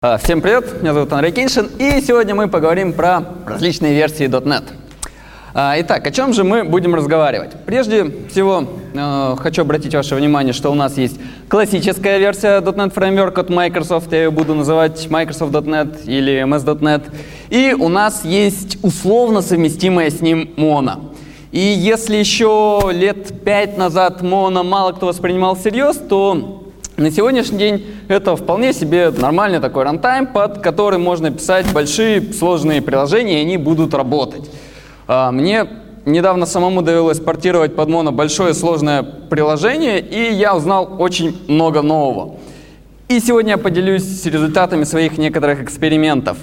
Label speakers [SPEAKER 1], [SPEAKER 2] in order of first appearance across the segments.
[SPEAKER 1] Всем привет, меня зовут Андрей Киншин, и сегодня мы поговорим про различные версии .NET. Итак, о чем же мы будем разговаривать? Прежде всего, хочу обратить ваше внимание, что у нас есть классическая версия .NET Framework от Microsoft, я ее буду называть Microsoft.NET или MS.NET, и у нас есть условно совместимая с ним Mono. И если еще лет 5 назад Mono мало кто воспринимал всерьез, то на сегодняшний день это вполне себе нормальный такой рантайм, под который можно писать большие сложные приложения, и они будут работать. Мне недавно самому довелось портировать под Mono большое сложное приложение, и я узнал очень много нового. И сегодня я поделюсь результатами своих некоторых экспериментов.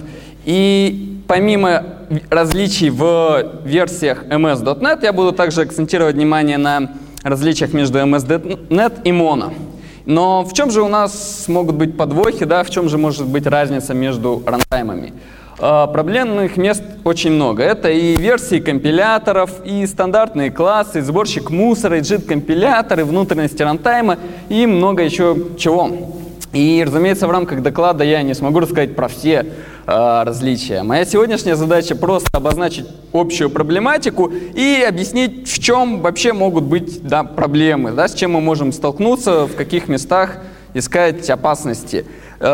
[SPEAKER 1] И помимо различий в версиях MS.NET, я буду также акцентировать внимание на различиях между MS.NET и Mono. Но в чем же у нас могут быть подвохи, да? В чем же может быть разница между рантаймами? Проблемных мест очень много. Это и версии компиляторов, и стандартные классы, и сборщик мусора, и JIT-компилятор, и внутренности рантайма, и много еще чего. И, разумеется, в рамках доклада я не смогу рассказать про все различия. Моя сегодняшняя задача просто обозначить общую проблематику и объяснить, в чем вообще могут быть проблемы, с чем мы можем столкнуться, в каких местах искать опасности.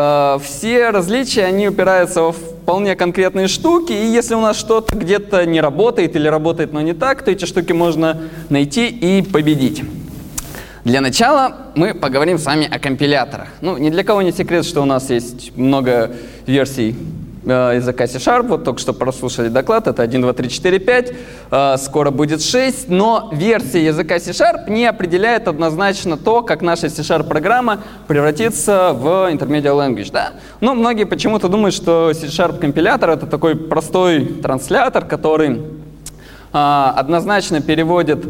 [SPEAKER 1] Все различия, они упираются во вполне конкретные штуки, и если у нас что-то где-то не работает или работает, но не так, то эти штуки можно найти и победить. Для начала мы поговорим с вами о компиляторах. Ни для кого не секрет, что у нас есть много версий языка C#. Вот только что прослушали доклад, это 1, 2, 3, 4, 5, скоро будет 6, но версия языка C# не определяет однозначно то, как наша C# программа превратится в intermediate language. Да? Но многие почему-то думают, что C# компилятор это такой простой транслятор, который однозначно переводит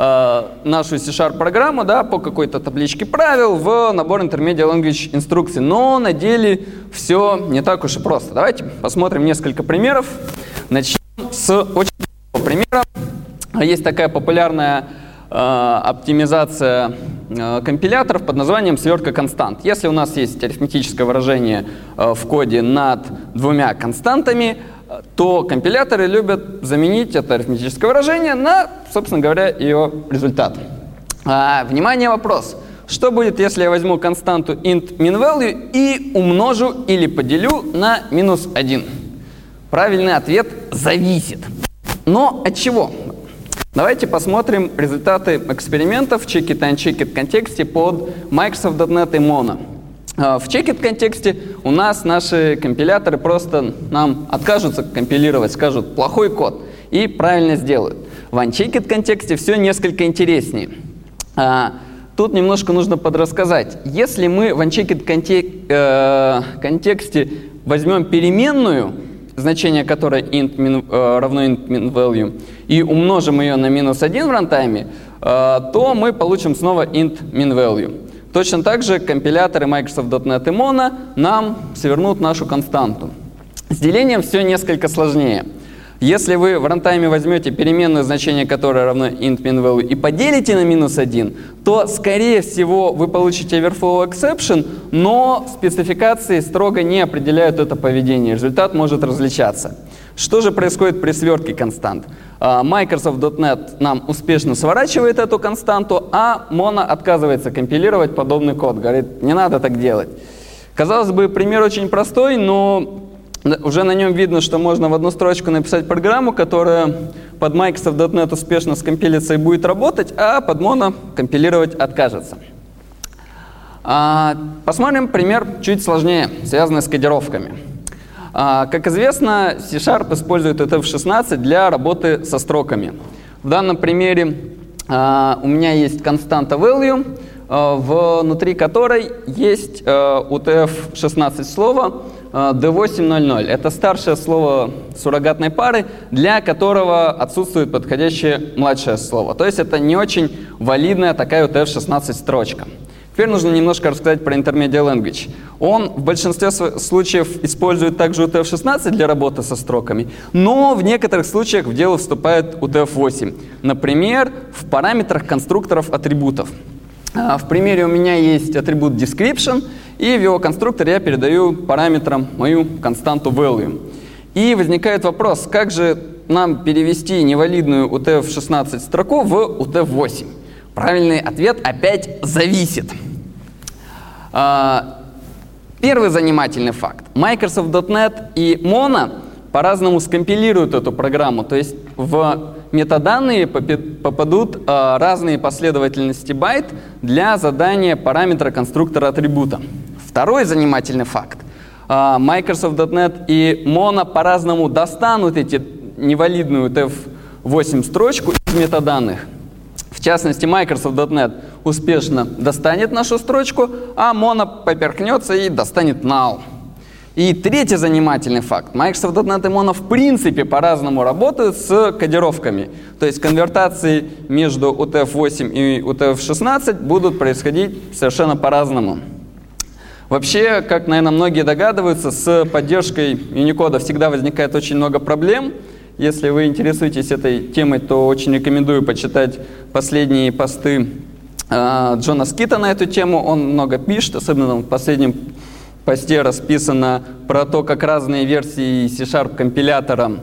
[SPEAKER 1] нашу C# программу по какой-то табличке правил в набор intermediate language инструкций. Но на деле все не так уж и просто. Давайте посмотрим несколько примеров. Начнем с очень простого примера. Есть такая популярная оптимизация компиляторов под названием сверка констант. Если у нас есть арифметическое выражение в коде над двумя константами, то компиляторы любят заменить это арифметическое выражение на, собственно говоря, ее результат. Внимание, вопрос. Что будет, если я возьму константу int min_value и умножу или поделю на -1? Правильный ответ – зависит. Но от чего? Давайте посмотрим результаты экспериментов в Check-it and Check-it контексте под Microsoft.NET и Mono. В Check-it контексте у нас наши компиляторы просто нам откажутся компилировать, скажут плохой код и правильно сделают. В Unchecked контексте все несколько интереснее. Тут немножко нужно подрассказать. Если мы в Unchecked контексте возьмем переменную, значение которой равно int min_value, и умножим ее на -1 в рантайме, то мы получим снова int min_value. Точно так же компиляторы Microsoft.NET и Mono нам свернут нашу константу. С делением все несколько сложнее. Если вы в рантайме возьмете переменное значение, которое равно int min_value, и поделите на -1, то, скорее всего, вы получите overflow exception, но спецификации строго не определяют это поведение. Результат может различаться. Что же происходит при сверке констант? Microsoft.NET нам успешно сворачивает эту константу, а Mono отказывается компилировать подобный код. Говорит, не надо так делать. Казалось бы, пример очень простой, но уже на нем видно, что можно в одну строчку написать программу, которая под Microsoft.NET успешно скомпилится и будет работать, а под Mono компилировать откажется. Посмотрим пример чуть сложнее, связанный с кодировками. Как известно, C# использует UTF-16 для работы со строками. В данном примере у меня есть константа value, внутри которой есть UTF-16 слово D800. Это старшее слово суррогатной пары, для которого отсутствует подходящее младшее слово. То есть это не очень валидная такая UTF-16 строчка. Теперь нужно немножко рассказать про intermediate language. Он в большинстве случаев использует также UTF-16 для работы со строками, но в некоторых случаях в дело вступает UTF-8. Например, в параметрах конструкторов атрибутов. В примере у меня есть атрибут description, и в его конструктор я передаю параметрам мою константу value. И возникает вопрос, как же нам перевести невалидную UTF-16 строку в UTF-8? Правильный ответ опять зависит. Первый занимательный факт. Microsoft.NET и Mono по-разному скомпилируют эту программу, то есть в метаданные попадут разные последовательности байт для задания параметра конструктора атрибута. Второй занимательный факт. Microsoft.NET и Mono по-разному достанут эти невалидную UTF-8 строчку из метаданных. В частности, Microsoft.NET успешно достанет нашу строчку, а Mono поперхнется и достанет null. И третий занимательный факт. Microsoft.NET и Mono в принципе по-разному работают с кодировками. То есть конвертации между UTF-8 и UTF-16 будут происходить совершенно по-разному. Вообще, как, наверное, многие догадываются, с поддержкой Unicode всегда возникает очень много проблем. Если вы интересуетесь этой темой, то очень рекомендую почитать последние посты Джона Скита на эту тему. Он много пишет, особенно в последнем посте расписано про то, как разные версии C# компилятора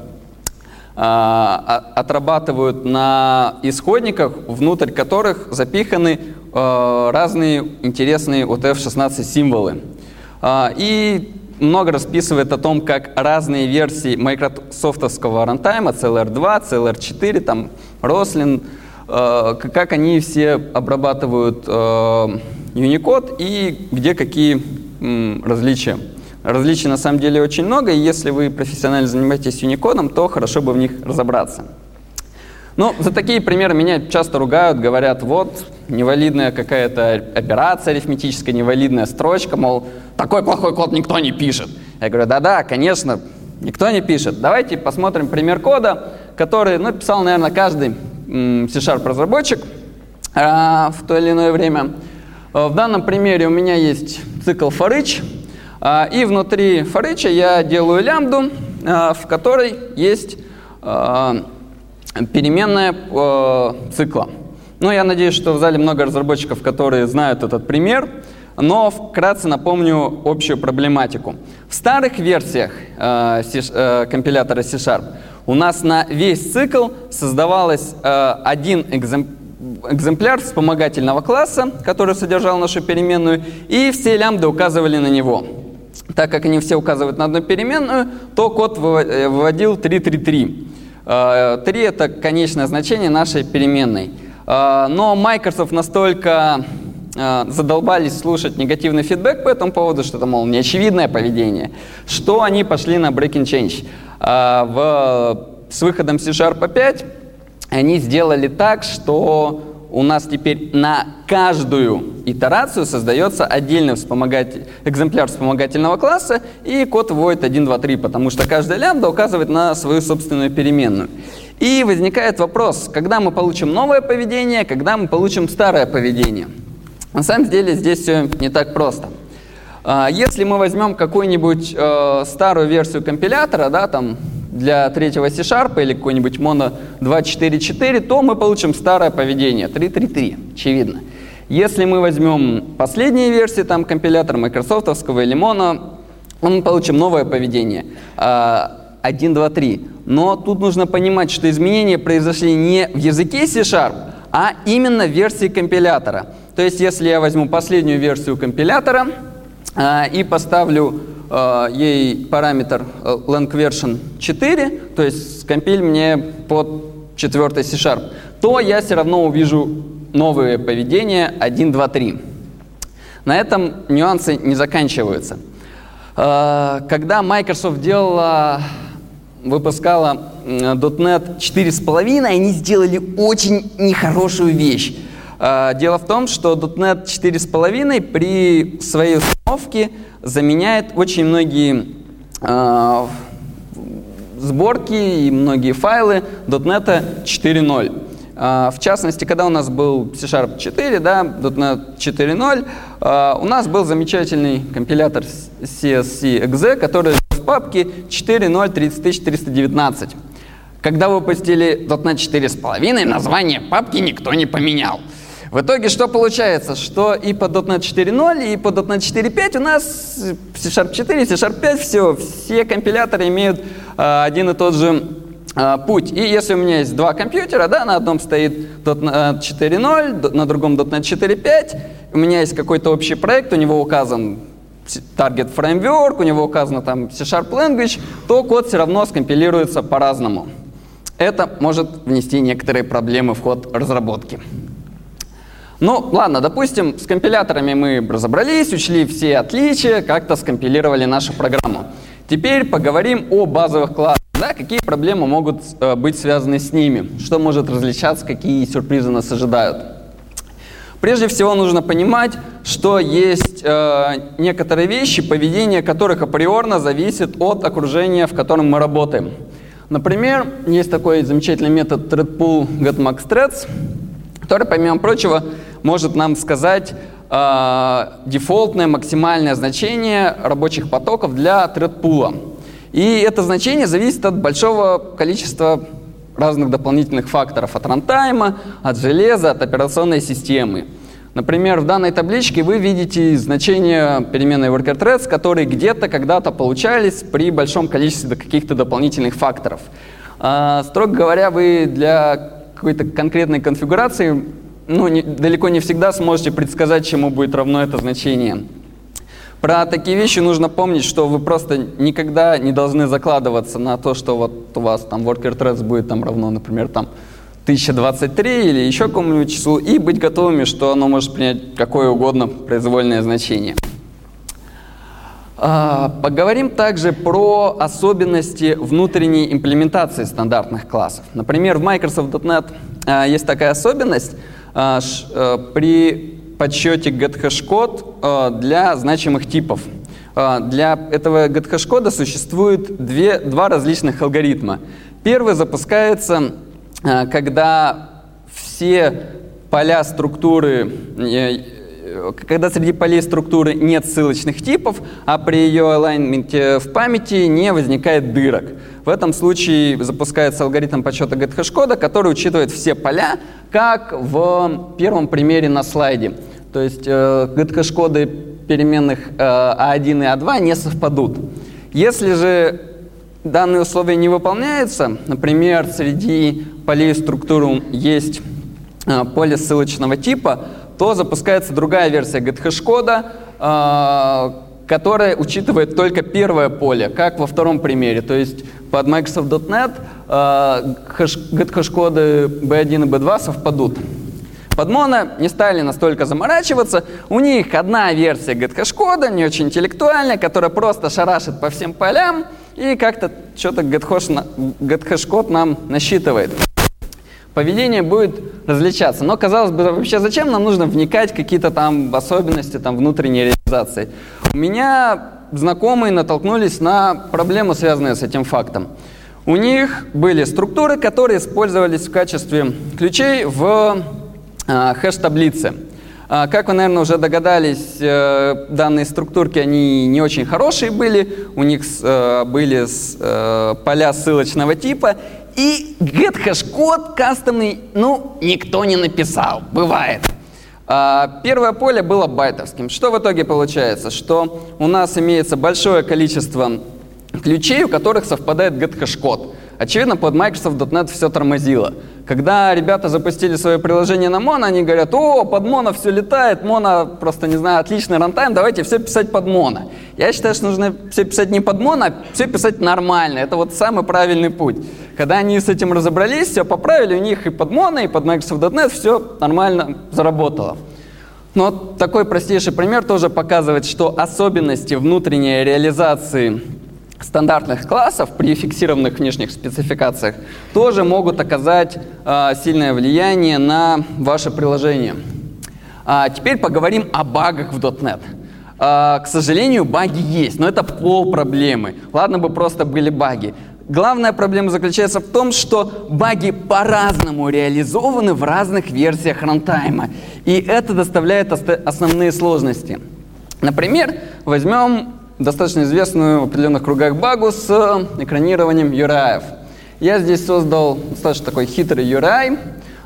[SPEAKER 1] отрабатывают на исходниках, внутрь которых запиханы разные интересные UTF-16 символы. И много расписывает о том, как разные версии майкрософтовского рантайма, CLR2, CLR4, там, Roslyn, как они все обрабатывают Unicode и где какие различия. Различий на самом деле очень много, и если вы профессионально занимаетесь Unicode, то хорошо бы в них разобраться. Ну, за такие примеры меня часто ругают, говорят, вот, невалидная какая-то операция арифметическая, невалидная строчка, мол, такой плохой код никто не пишет. Я говорю, да-да, конечно, никто не пишет. Давайте посмотрим пример кода, который, писал, наверное, каждый C# разработчик в то или иное время. В данном примере у меня есть цикл for each, и внутри for each я делаю лямбду, в которой есть переменная цикла. Я надеюсь, что в зале много разработчиков, которые знают этот пример, но вкратце напомню общую проблематику. В старых версиях компилятора C# у нас на весь цикл создавалось один экземпляр вспомогательного класса, который содержал нашу переменную, и все лямбды указывали на него. Так как они все указывают на одну переменную, то код выводил 333. 3 – это конечное значение нашей переменной. Но Microsoft настолько задолбались слушать негативный фидбэк по этому поводу, что это, мол, неочевидное поведение, что они пошли на breaking change. С выходом C# 5 они сделали так, что у нас теперь на каждую итерацию создается отдельный экземпляр вспомогательного класса, и код вводит 1, 2, 3, потому что каждая лямбда указывает на свою собственную переменную. И возникает вопрос, когда мы получим новое поведение, когда мы получим старое поведение. На самом деле здесь все не так просто. Если мы возьмем какую-нибудь старую версию компилятора, да, там, для третьего C# или какой-нибудь Mono 2.4.4, то мы получим старое поведение 3.3.3, очевидно. Если мы возьмем последние версии там, компилятора майкрософтовского или Mono, мы получим новое поведение 1.2.3. Но тут нужно понимать, что изменения произошли не в языке C#, а именно в версии компилятора. То есть если я возьму последнюю версию компилятора и поставлю ей параметр langversion 4, то есть скомпиль мне под 4 C#, то я все равно увижу новые поведения 1, 2, 3. На этом нюансы не заканчиваются. Когда Microsoft выпускала .NET 4.5, они сделали очень нехорошую вещь. Дело в том, что .NET 4.5 при своей установке заменяет очень многие сборки и многие файлы .NET 4.0. В частности, когда у нас был C# 4, да, .NET 4.0, у нас был замечательный компилятор CSC.exe, который в папке 4.0.30319. Когда выпустили .NET 4.5, название папки никто не поменял. В итоге что получается? Что и по .NET 4.0, и по .NET 4.5 у нас C# 4, C# 5, все компиляторы имеют один и тот же путь. И если у меня есть два компьютера, да, на одном стоит .NET 4.0, на другом .NET 4.5, у меня есть какой-то общий проект, у него указан Target Framework, у него указано там C# Language, то код все равно скомпилируется по-разному. Это может внести некоторые проблемы в ход разработки. Ну, ладно, допустим, с компиляторами мы разобрались, учли все отличия, как-то скомпилировали нашу программу. Теперь поговорим о базовых классах. Да, какие проблемы могут быть связаны с ними, что может различаться, какие сюрпризы нас ожидают. Прежде всего нужно понимать, что есть некоторые вещи, поведение которых априорно зависит от окружения, в котором мы работаем. Например, есть такой замечательный метод threadpool getMaxThreads, который, помимо прочего, может нам сказать дефолтное максимальное значение рабочих потоков для threadpool. И это значение зависит от большого количества разных дополнительных факторов. От рантайма, от железа, от операционной системы. Например, в данной табличке вы видите значения переменной workerThreads, которые где-то когда-то получались при большом количестве каких-то дополнительных факторов. Строго говоря, вы для какой-то конкретной конфигурации далеко не всегда сможете предсказать, чему будет равно это значение. Про такие вещи нужно помнить, что вы просто никогда не должны закладываться на то, что вот у вас там workerThreads будет там равно, например, там 1023 или еще какому-нибудь числу, и быть готовыми, что оно может принять какое угодно произвольное значение. Поговорим также про особенности внутренней имплементации стандартных классов. Например, в Microsoft.NET есть такая особенность при подсчете get-hash-код для значимых типов. Для этого get-hash-кода существует два различных алгоритма. Первый запускается, когда все поля структуры, когда среди полей структуры нет ссылочных типов, а при ее алайнменте в памяти не возникает дырок. В этом случае запускается алгоритм подсчета get-hash-кода, который учитывает все поля, как в первом примере на слайде. То есть get-hash-коды переменных A1 и A2 не совпадут. Если же данные условия не выполняются, например, среди полей структуры есть поле ссылочного типа, то запускается другая версия get-hash-кода, которая учитывает только первое поле, как во втором примере. То есть под Microsoft.NET get-hash-коды B1 и B2 совпадут. Под Mono не стали настолько заморачиваться. У них одна версия get-hash-кода, не очень интеллектуальная, которая просто шарашит по всем полям и как-то что-то get-hash-код нам насчитывает. Поведение будет различаться. Но, казалось бы, вообще зачем нам нужно вникать в какие-то там особенности внутренней реализации? У меня знакомые натолкнулись на проблему, связанную с этим фактом. У них были структуры, которые использовались в качестве ключей в хэш-таблице. Как вы, наверное, уже догадались, данные структурки, они не очень хорошие были. У них были поля ссылочного типа. И get-hash-код кастомный, никто не написал. Бывает. Первое поле было байтовским. Что в итоге получается? Что у нас имеется большое количество ключей, у которых совпадает get-hash-код. Очевидно, под Microsoft.NET все тормозило. Когда ребята запустили свое приложение на Mono, они говорят: о, под Mono все летает, Mono просто, не знаю, отличный рантайм, давайте все писать под Mono. Я считаю, что нужно все писать не под Mono, а все писать нормально. Это вот самый правильный путь. Когда они с этим разобрались, все поправили, у них и под Mono, и под Microsoft.NET все нормально заработало. Но такой простейший пример тоже показывает, что особенности внутренней реализации стандартных классов при фиксированных внешних спецификациях тоже могут оказать сильное влияние на ваше приложение. Теперь поговорим о багах в .NET. К сожалению, баги есть, но это полпроблемы. Ладно бы просто были баги. Главная проблема заключается в том, что баги по-разному реализованы в разных версиях рантайма. И это доставляет основные сложности. Например, возьмем достаточно известную в определенных кругах багу с экранированием URI. Я здесь создал достаточно такой хитрый URI.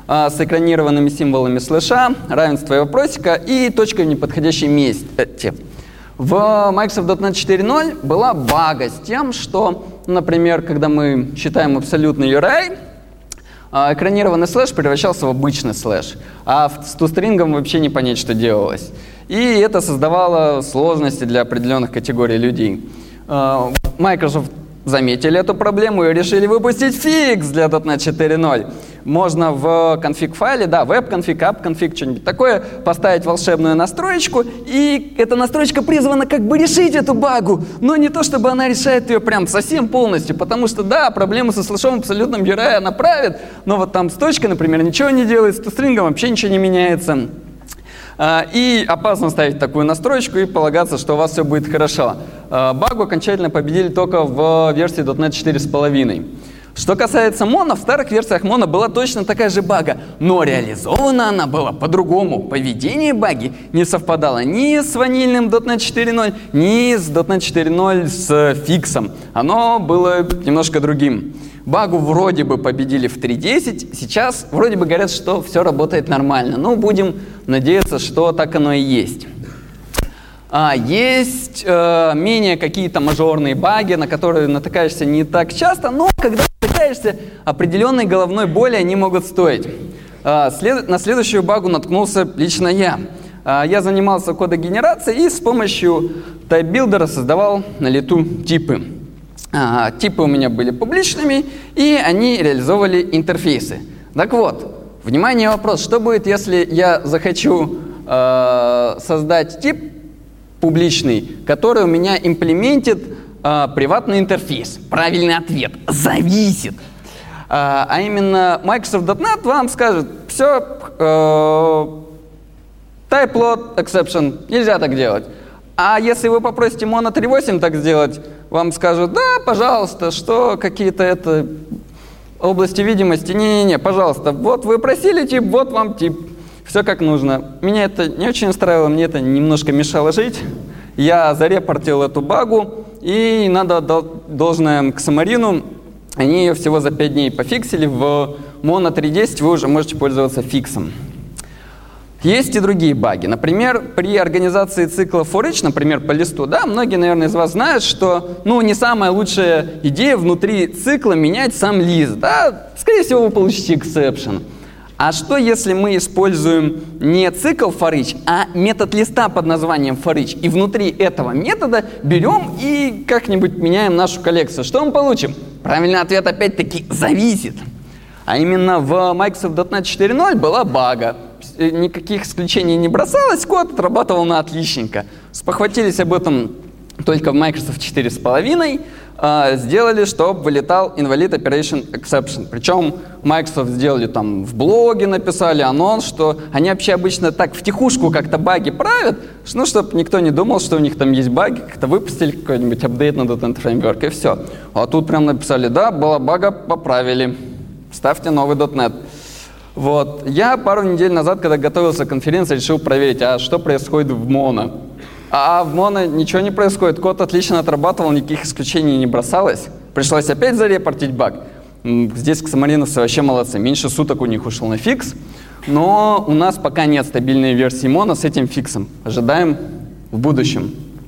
[SPEAKER 1] с экранированными символами слэша, равенство и вопросика и точкой в неподходящем месте. В Microsoft.NET 4.0 была бага с тем, что, например, когда мы считаем абсолютный URI, экранированный слэш превращался в обычный слэш, а с тострингом вообще не понять, что делалось. И это создавало сложности для определенных категорий людей. Microsoft заметили эту проблему и решили выпустить фикс для .NET 4.0. Можно в конфиг-файле, да, веб-конфиг, app-конфиг, что-нибудь такое, поставить волшебную настроечку, и эта настроечка призвана как бы решить эту багу, но не то, чтобы она решает ее прям совсем полностью, потому что, да, проблему со слэшом в абсолютном URI она правит, но вот там с точкой, например, ничего не делает, с тострингом вообще ничего не меняется. И опасно ставить такую настроечку и полагаться, что у вас все будет хорошо. Багу окончательно победили только в версии .NET 4.5. Что касается Mono, в старых версиях Mono была точно такая же бага, но реализована она была по-другому. Поведение баги не совпадало ни с ванильным .NET 4.0, ни с .NET 4.0 с фиксом. Оно было немножко другим. Багу вроде бы победили в 3.10, сейчас вроде бы говорят, что все работает нормально. Но будем надеяться, что так оно и есть. Есть менее какие-то мажорные баги, на которые натыкаешься не так часто, но когда натыкаешься, определенной головной боли они могут стоить. На следующую багу наткнулся лично я. Я занимался кодогенерацией и с помощью TypeBuilder создавал на лету типы. Типы у меня были публичными, и они реализовывали интерфейсы. Так вот, внимание, вопрос, что будет, если я захочу создать тип публичный, который у меня имплементит приватный интерфейс? Правильный ответ – зависит. А именно Microsoft.NET вам скажет, все, type-load exception, нельзя так делать. А если вы попросите Mono 3.8 так сделать, вам скажут, да, пожалуйста, что какие-то области видимости, не-не-не, пожалуйста, вот вы просили тип, вот вам тип, все как нужно. Меня это не очень устраивало, мне это немножко мешало жить. Я зарепортил эту багу, и надо должное Xamarin, они ее всего за 5 дней пофиксили, в Mono 3.10 вы уже можете пользоваться фиксом. Есть и другие баги. Например, при организации цикла for each, например, по листу, да, многие, наверное, из вас знают, что, не самая лучшая идея внутри цикла менять сам лист, да, скорее всего, вы получите exception. А что, если мы используем не цикл for each, а метод листа под названием for each, и внутри этого метода берем и как-нибудь меняем нашу коллекцию? Что мы получим? Правильный ответ опять-таки зависит. А именно в Microsoft.NET 4.0 была бага. Никаких исключений не бросалось, код отрабатывал на отличненько. Спохватились об этом только в Microsoft 4.5, сделали, чтобы вылетал Invalid Operation Exception. Причем Microsoft сделали там в блоге, написали анонс, что они вообще обычно так втихушку как-то баги правят, чтобы никто не думал, что у них там есть баги, как-то выпустили какой-нибудь апдейт на .NET Framework и все. А тут прям написали, да, была бага, поправили, ставьте новый .NET. Вот. Я пару недель назад, когда готовился к конференции, решил проверить, а что происходит в Mono. А в Mono ничего не происходит, код отлично отрабатывал, никаких исключений не бросалось. Пришлось опять зарепортить баг. Здесь ксамариновцы вообще молодцы, меньше суток у них ушел на фикс. Но у нас пока нет стабильной версии Mono с этим фиксом. Ожидаем в будущем.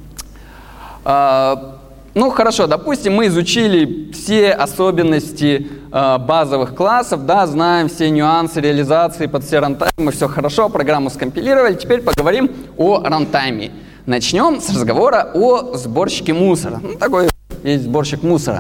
[SPEAKER 1] Хорошо, допустим, мы изучили все особенности базовых классов, да, знаем все нюансы реализации под все рантаймы, все хорошо, программу скомпилировали. Теперь поговорим о рантайме. Начнем с разговора о сборщике мусора. Такой есть сборщик мусора.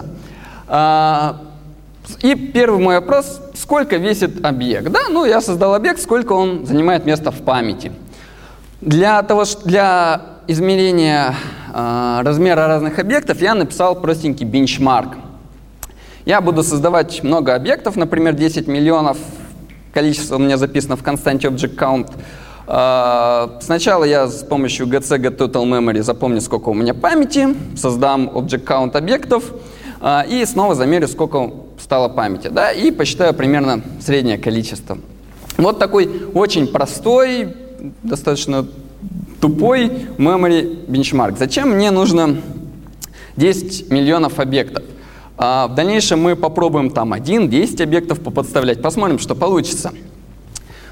[SPEAKER 1] И первый мой вопрос, сколько весит объект? Да, я создал объект, сколько он занимает места в памяти. Для измерения размера разных объектов я написал простенький бенчмарк. Я буду создавать много объектов, например, 10 миллионов, количество у меня записано в константе object count. Сначала я с помощью getSegTotalMemory запомню, сколько у меня памяти, создам object count объектов и снова замерю, сколько стало памяти, да, и посчитаю примерно среднее количество. Вот такой очень простой, достаточно тупой memory benchmark. Зачем мне нужно 10 миллионов объектов? В дальнейшем мы попробуем там 1-10 объектов поподставлять, посмотрим, что получится.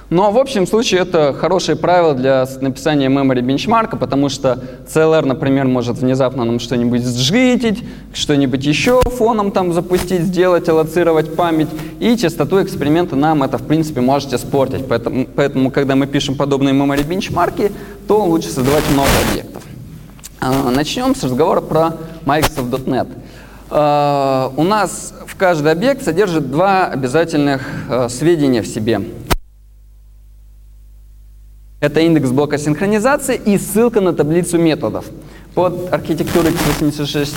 [SPEAKER 1] Но в общем случае это хорошее правило для написания memory бенчмарка, потому что CLR, например, может внезапно нам что-нибудь сжитить, что-нибудь еще фоном там запустить, сделать, аллоцировать память, и частоту эксперимента нам это, в принципе, может испортить. Поэтому когда мы пишем подобные memory бенчмарки, то лучше создавать много объектов. Начнем с разговора про Microsoft.NET. У нас в каждый объект содержит два обязательных сведения в себе. Это индекс блока синхронизации и ссылка на таблицу методов. Под архитектурой x86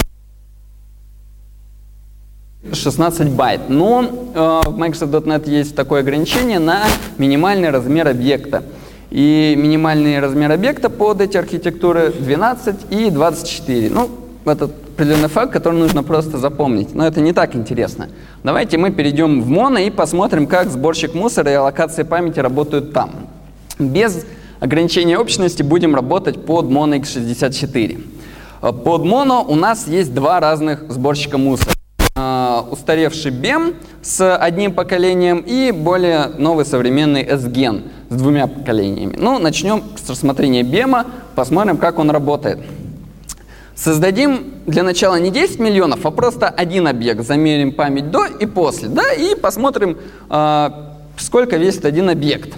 [SPEAKER 1] 16 байт. Но в Microsoft.NET есть такое ограничение на минимальный размер объекта. И минимальный размер объекта под эти архитектуры 12 и 24. Ну, это определенный факт, который нужно просто запомнить. Но это не так интересно. Давайте мы перейдем в Mono и посмотрим, как сборщик мусора и аллокация памяти работают там. Без ограничения общности будем работать под Mono x64. Под Mono у нас есть два разных сборщика мусора. Устаревший BEM с одним поколением и более новый современный SGEN с двумя поколениями. Ну, начнем с рассмотрения BEM, посмотрим, как он работает. Создадим для начала не 10 миллионов, а просто один объект. Замерим память до и после, да, и посмотрим, сколько весит один объект.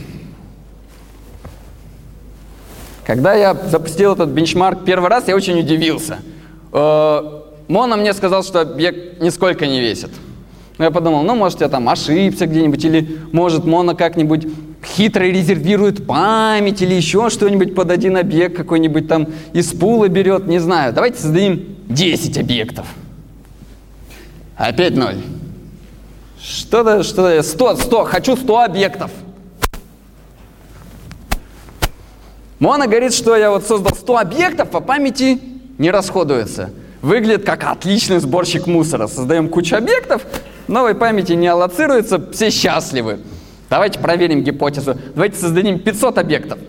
[SPEAKER 1] Когда я запустил этот бенчмарк первый раз, я очень удивился. Mono мне сказал, что объект нисколько не весит. Но я подумал, ну, может, я там ошибся где-нибудь, или, может, Mono как-нибудь хитро резервирует память, или еще что-нибудь под один объект какой-нибудь там из пула берет, не знаю. Давайте создадим 10 объектов. Опять 0. Что-то, 100, хочу 100 объектов. Mono говорит, что я вот создал 100 объектов, а памяти не расходуется. Выглядит как отличный сборщик мусора. Создаем кучу объектов, новой памяти не аллоцируется, все счастливы. Давайте проверим гипотезу. Давайте создадим 500 объектов.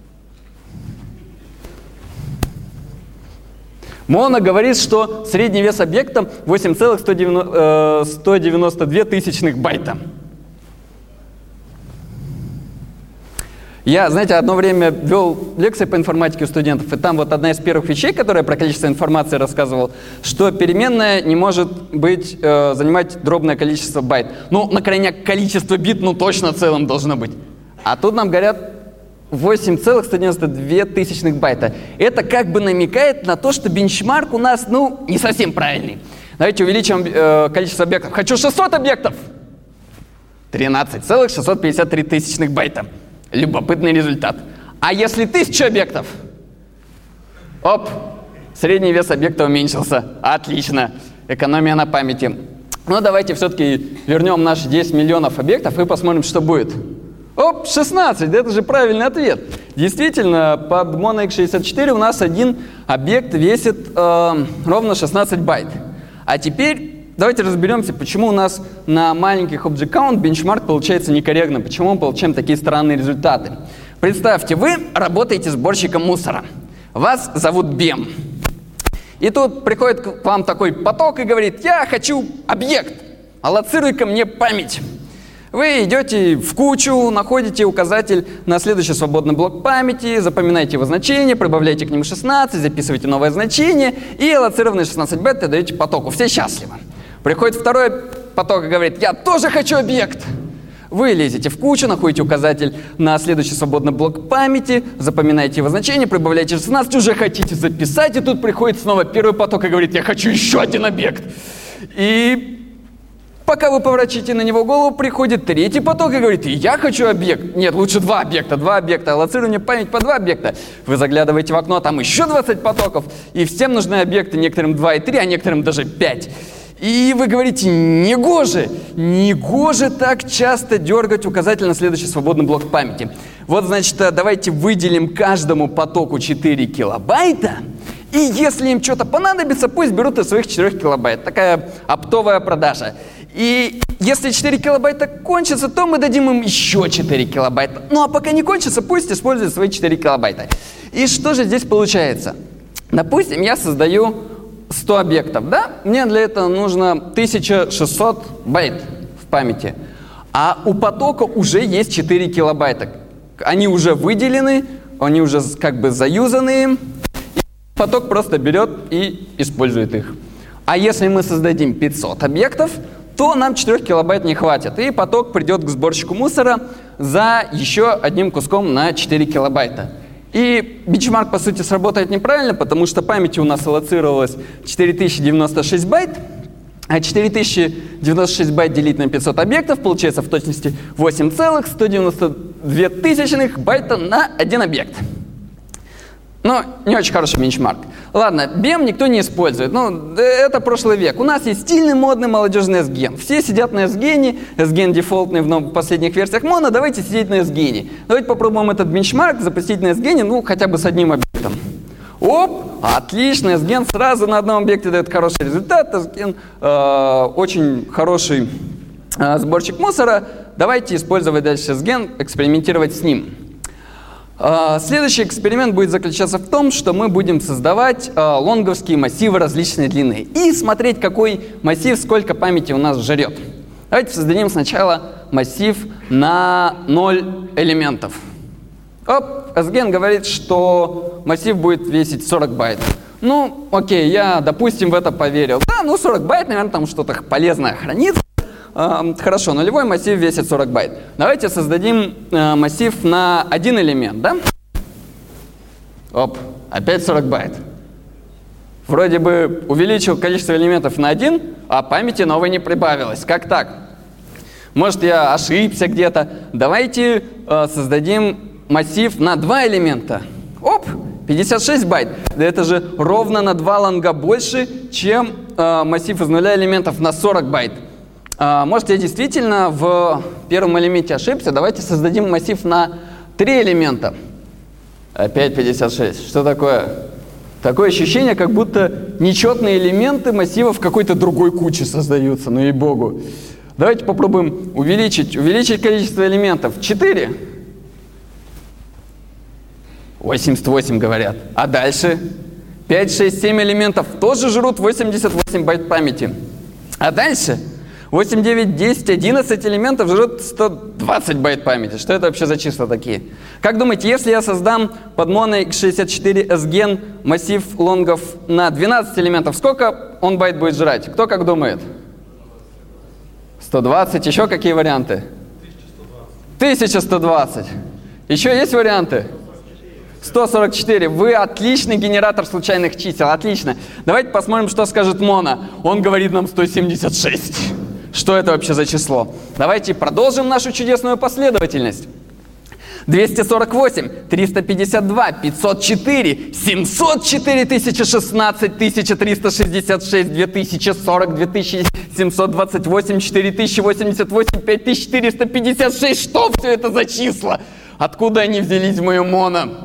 [SPEAKER 1] Mono говорит, что средний вес объекта 8,192 тысячных байта. Я, знаете, одно время вел лекции по информатике у студентов, и там вот одна из первых вещей, которая про количество информации рассказывал, что переменная не может быть, занимать дробное количество байт. Ну, на крайняк количество бит, ну, точно целым должно быть. А тут нам говорят 8,192 тысячных байта. Это как бы намекает на то, что бенчмарк у нас, ну, не совсем правильный. Давайте увеличим количество объектов. Хочу 600 объектов. 13,653 тысячных байта. Любопытный результат. А если 1000 объектов? Оп, средний вес объекта уменьшился. Отлично. Экономия на памяти. Но давайте все-таки вернем наши 10 миллионов объектов и посмотрим, что будет. Оп, 16. Это же правильный ответ. Действительно, под Mono x64 у нас один объект весит ровно 16 байт. А теперь давайте разберемся, почему у нас на маленьких Object Count бенчмарк получается некорректно, почему мы получаем такие странные результаты. Представьте, вы работаете сборщиком мусора. Вас зовут BEM. И тут приходит к вам такой поток и говорит: я хочу объект, аллоцируй-ка мне память. Вы идете в кучу, находите указатель на следующий свободный блок памяти, запоминаете его значение, прибавляете к нему 16, записываете новое значение и аллоцированные 16 байт отдаете потоку. Все счастливы. Приходит второй поток и говорит: я тоже хочу объект. Вы лезете в кучу, находите указатель на следующий свободный блок памяти, запоминаете его значение, прибавляете 16, уже хотите записать, и тут приходит снова первый поток и говорит: я хочу еще один объект. И пока вы поворачиваете на него голову, приходит третий поток и говорит: я хочу объект. Нет, лучше два объекта, аллоцирование память по 2 объекта. Вы заглядываете в окно, там еще 20 потоков, и всем нужны объекты, некоторым 2 и 3, а некоторым даже 5. И вы говорите: негоже так часто дергать указатель на следующий свободный блок памяти. Вот, значит, давайте выделим каждому потоку 4 килобайта, и если им что-то понадобится, пусть берут из своих 4 килобайт. Такая оптовая продажа. И если 4 килобайта кончатся, то мы дадим им еще 4 килобайта. Ну а пока не кончатся, пусть используют свои 4 килобайта. И что же здесь получается? Допустим, я создаю 100 объектов, да? Мне для этого нужно 1600 байт в памяти. А у потока уже есть 4 килобайта. Они уже выделены, они уже как бы заюзаны. И поток просто берет и использует их. А если мы создадим 500 объектов, то нам 4 килобайт не хватит. И поток придет к сборщику мусора за еще одним куском на 4 килобайта. И бенчмарк, по сути, сработает неправильно, потому что памяти у нас аллоцировалось 4096 байт, а 4096 байт делить на 500 объектов получается в точности 8,192 тысячных байта на один объект. Ну, не очень хороший бенчмарк. Ладно, BEM никто не использует. Ну, это прошлый век. У нас есть стильный, модный, молодежный SGEN. Все сидят на SGEN. SGEN дефолтный в последних версиях Mono. Давайте сидеть на SGEN. Давайте попробуем этот бенчмарк запустить на SGEN, ну, хотя бы с одним объектом. Оп! Отлично! SGEN сразу на одном объекте дает хороший результат. SGEN очень хороший сборщик мусора. Давайте использовать дальше SGEN, экспериментировать с ним. Следующий эксперимент будет заключаться в том, что мы будем создавать лонговские массивы различной длины и смотреть, какой массив, сколько памяти у нас жрет. Давайте создадим сначала массив на 0 элементов. Оп, SGEN говорит, что массив будет весить 40 байт. Ну, окей, я, допустим, в это поверил. Да, ну 40 байт, наверное, там что-то полезное хранится. Хорошо, нулевой массив весит 40 байт. Давайте создадим массив на один элемент, да? Оп, опять 40 байт. Вроде бы увеличил количество элементов на 1, а памяти новой не прибавилось. Как так? Может, я ошибся где-то. Давайте создадим массив на 2 элемента. Оп, 56 байт. Да это же ровно на 2 лонга больше, чем массив из 0 элементов на 40 байт. Может, я действительно в первом элементе ошибся. Давайте создадим массив на 3 элемента. Опять 56. Что такое? Такое ощущение, как будто нечетные элементы массива в какой-то другой куче создаются. Ну ей-богу. Давайте попробуем увеличить количество элементов. 4. 88 говорят. А дальше? 5, 6, 7 элементов тоже жрут 88 байт памяти. А дальше? 8, 9, 10, 11 элементов жрут 120 байт памяти. Что это вообще за числа такие? Как думаете, если я создам под Mono x64 SGEN массив лонгов на 12 элементов, сколько он байт будет жрать? Кто как думает? 120. Еще какие варианты? 1120. Еще есть варианты? 144. Вы отличный генератор случайных чисел. Отлично. Давайте посмотрим, что скажет Mono. Он говорит нам 176. Что это вообще за число? Давайте продолжим нашу чудесную последовательность. 248, 352, 504, 704, 1016, 1366, 2040, 2728, 4088, 5456. Что все это за числа? Откуда они взялись в моем Mono?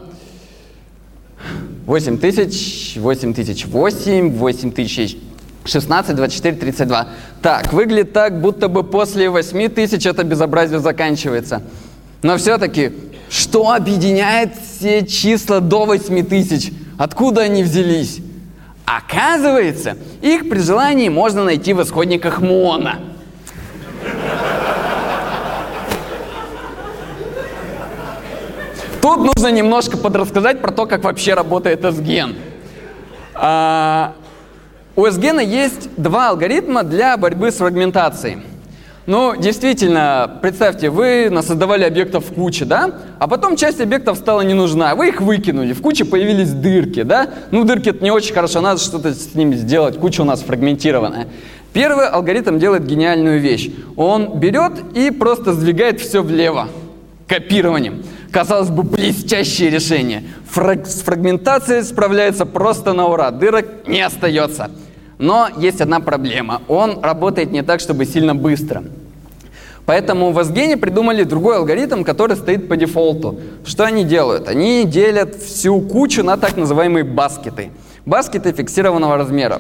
[SPEAKER 1] 8000, 8008, 8000. 16, 24, 32. Так, выглядит так, будто бы после 8000 это безобразие заканчивается. Но все-таки, что объединяет все числа до 8000? Откуда они взялись? Оказывается, их при желании можно найти в исходниках Mono. Тут нужно немножко подрассказать про то, как вообще работает SGEN. У SGEN есть 2 алгоритма для борьбы с фрагментацией. Ну, действительно, представьте, вы насоздавали объектов в куче, да? А потом часть объектов стала не нужна, вы их выкинули, в куче появились дырки, да? Ну, дырки — это не очень хорошо, надо что-то с ними сделать, куча у нас фрагментированная. Первый алгоритм делает гениальную вещь. Он берет и просто сдвигает все влево, копированием. Казалось бы, блестящее решение. С фрагментацией справляется просто на ура, дырок не остается. Но есть одна проблема. Он работает не так, чтобы сильно быстро. Поэтому в SGEN придумали другой алгоритм, который стоит по дефолту. Что они делают? Они делят всю кучу на так называемые баскеты. Баскеты фиксированного размера.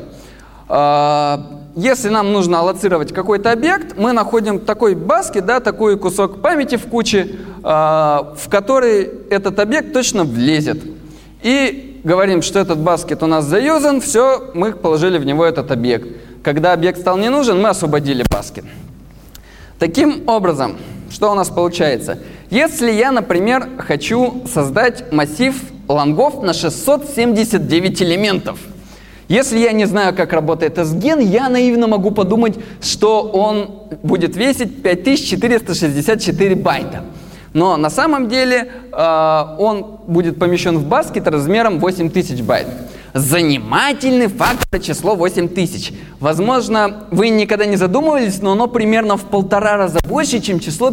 [SPEAKER 1] Если нам нужно аллоцировать какой-то объект, мы находим такой баскет, да, такой кусок памяти в куче, в который этот объект точно влезет. И говорим, что этот баскет у нас заюзан, все, мы положили в него этот объект. Когда объект стал не нужен, мы освободили баскет. Таким образом, что у нас получается? Если я, например, хочу создать массив лонгов на 679 элементов, если я не знаю, как работает S-ген, я наивно могу подумать, что он будет весить 5464 байта. Но на самом деле он будет помещен в баскет размером 8000 байт. Занимательный факт про число 8000. Возможно, вы никогда не задумывались, но оно примерно в 1,5 раза больше, чем число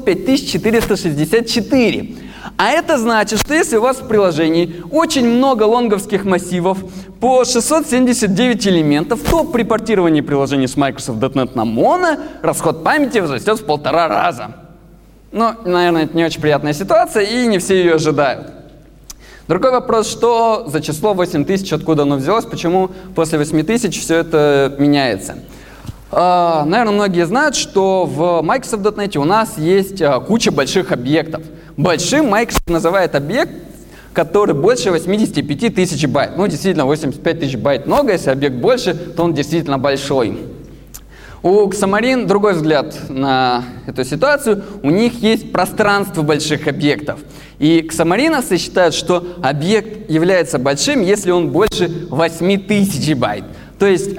[SPEAKER 1] 5464. А это значит, что если у вас в приложении очень много лонговских массивов по 679 элементов, то при портировании приложения с Microsoft.NET на Mono расход памяти возрастет в 1,5 раза. Но, наверное, это не очень приятная ситуация, и не все ее ожидают. Другой вопрос, что за число 8000, откуда оно взялось, почему после 8000 все это меняется. Наверное, многие знают, что в Microsoft.NET у нас есть куча больших объектов. Большим Microsoft называет объект, который больше 85 тысяч байт. Ну, действительно, 85 тысяч байт много, если объект больше, то он действительно большой. У Xamarin другой взгляд на эту ситуацию. У них есть пространство больших объектов. И Xamarin считают, что объект является большим, если он больше 8000 байт. То есть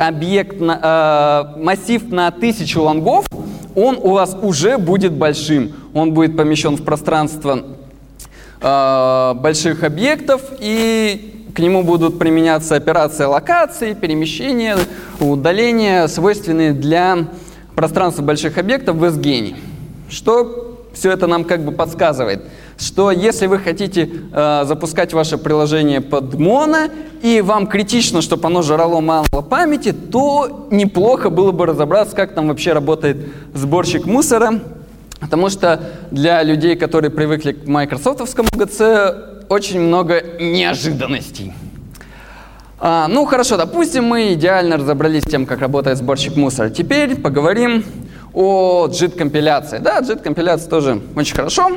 [SPEAKER 1] массив на 1000 лонгов, он у вас уже будет большим. Он будет помещен в пространство больших объектов, и к нему будут применяться операции локации, перемещения, удаления, свойственные для пространства больших объектов в S-гене. Что все это нам как бы подсказывает? Что если вы хотите запускать ваше приложение под Mono, и вам критично, чтобы оно жрало мало памяти, то неплохо было бы разобраться, как там вообще работает сборщик мусора. Потому что для людей, которые привыкли к майкрософтовскому GC, очень много неожиданностей. Ну хорошо, допустим, мы идеально разобрались с тем, как работает сборщик мусора. Теперь поговорим о JIT-компиляции. Да, JIT-компиляция тоже очень хорошо.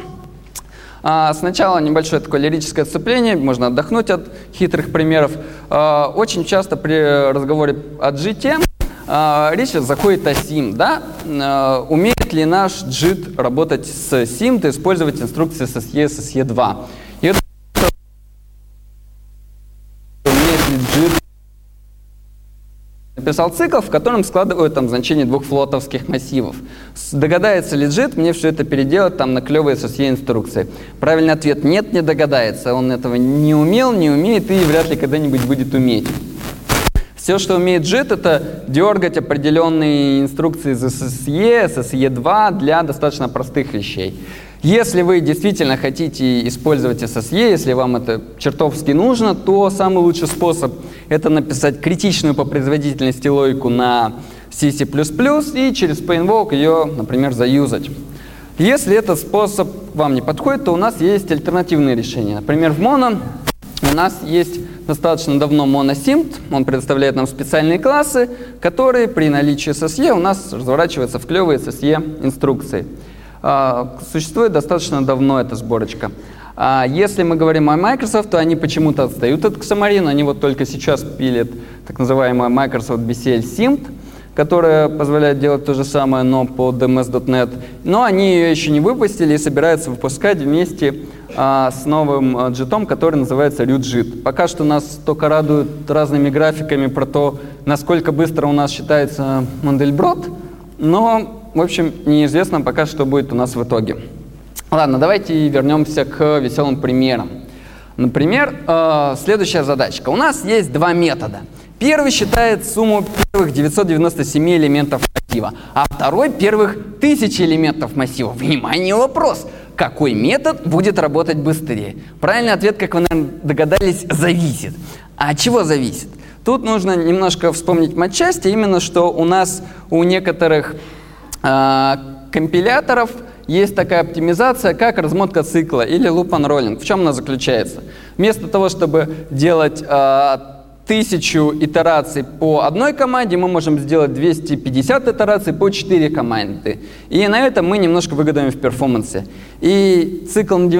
[SPEAKER 1] Сначала небольшое такое лирическое отступление, можно отдохнуть от хитрых примеров. Очень часто при разговоре о JIT речь заходит о SIM. Да? Умеет ли наш JIT работать с SIM, то использовать инструкции SSE, SSE2? И это умеет ли JIT написал цикл, в котором складывают там значение двух флотовских массивов. Догадается ли JIT мне все это переделать там на клевые SSE инструкции? Правильный ответ – нет, не догадается. Он этого не умел, не умеет и вряд ли когда-нибудь будет уметь. Все, что умеет JIT, это дергать определенные инструкции из SSE, SSE2 для достаточно простых вещей. Если вы действительно хотите использовать SSE, если вам это чертовски нужно, то самый лучший способ – это написать критичную по производительности логику на C++ и через Painvoke ее, например, заюзать. Если этот способ вам не подходит, то у нас есть альтернативные решения. Например, в Mono у нас есть достаточно давно MonoSimt, он предоставляет нам специальные классы, которые при наличии SSE у нас разворачиваются в клевые SSE инструкции. Существует достаточно давно эта сборочка. Если мы говорим о Microsoft, то они почему-то отстают от Xamarin, они вот только сейчас пилят так называемую Microsoft BCL Simt, которая позволяет делать то же самое, но по DMS.NET. Но они ее еще не выпустили и собираются выпускать вместе с новым JIT, который называется RootJIT. Пока что нас только радуют разными графиками про то, насколько быстро у нас считается Mandelbrot, но, в общем, неизвестно пока, что будет у нас в итоге. Ладно, давайте вернемся к веселым примерам. Например, следующая задачка. У нас есть два метода. Первый считает сумму первых 997 элементов массива, а второй первых 1000 элементов массива. Внимание, вопрос. Какой метод будет работать быстрее? Правильный ответ, как вы, наверное, догадались, зависит. А от чего зависит? Тут нужно немножко вспомнить матчасти, именно что у нас у некоторых компиляторов есть такая оптимизация, как размотка цикла или loop unrolling. В чем она заключается? Вместо того, чтобы делать 1000 итераций по одной команде, мы можем сделать 250 итераций по 4 команды. И на этом мы немножко выгодаем в перформансе. И цикл на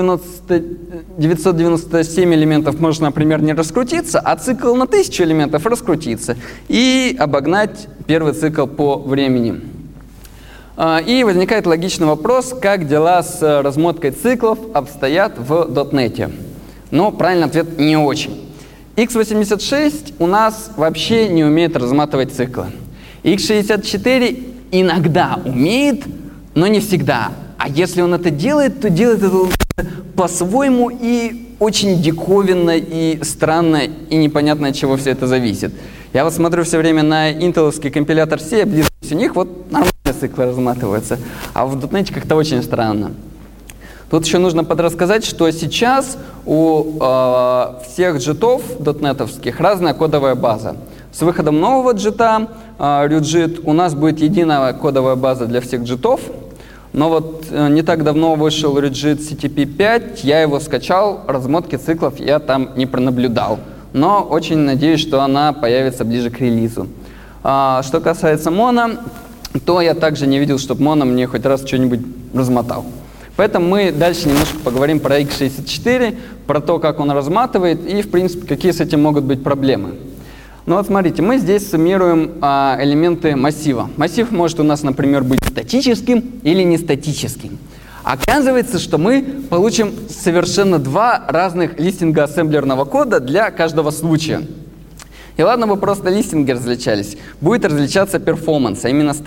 [SPEAKER 1] 997 элементов может, например, не раскрутиться, а цикл на 1000 элементов раскрутиться и обогнать первый цикл по времени. И возникает логичный вопрос, как дела с размоткой циклов обстоят в .NET. Но правильный ответ – не очень. x86 у нас вообще не умеет разматывать циклы. x64 иногда умеет, но не всегда. А если он это делает, то делает это по-своему и очень диковинно, и странно, и непонятно, от чего все это зависит. Я вот смотрю все время на интеловский компилятор C, облизываюсь, у них вот нормально циклы разматываются, а в .NET как-то очень странно. Тут еще нужно подрассказать, что сейчас у всех джитов .NET-овских разная кодовая база. С выходом нового джита, RuJIT, у нас будет единая кодовая база для всех джитов. Но вот не так давно вышел RuJIT CTP5, я его скачал, размотки циклов я там не пронаблюдал. Но очень надеюсь, что она появится ближе к релизу. Что касается Mono, то я также не видел, чтобы Mono мне хоть раз что-нибудь размотал. Поэтому мы дальше немножко поговорим про x64, про то, как он разматывает и, в принципе, какие с этим могут быть проблемы. Ну вот смотрите, мы здесь суммируем элементы массива. Массив может у нас, например, быть статическим или не статическим. Оказывается, что мы получим совершенно два разных листинга ассемблерного кода для каждого случая. И ладно бы просто листинги различались, будет различаться перформанс, а именно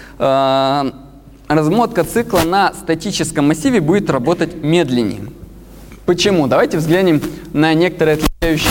[SPEAKER 1] размотка цикла на статическом массиве будет работать медленнее. Почему? Давайте взглянем на некоторые отличающие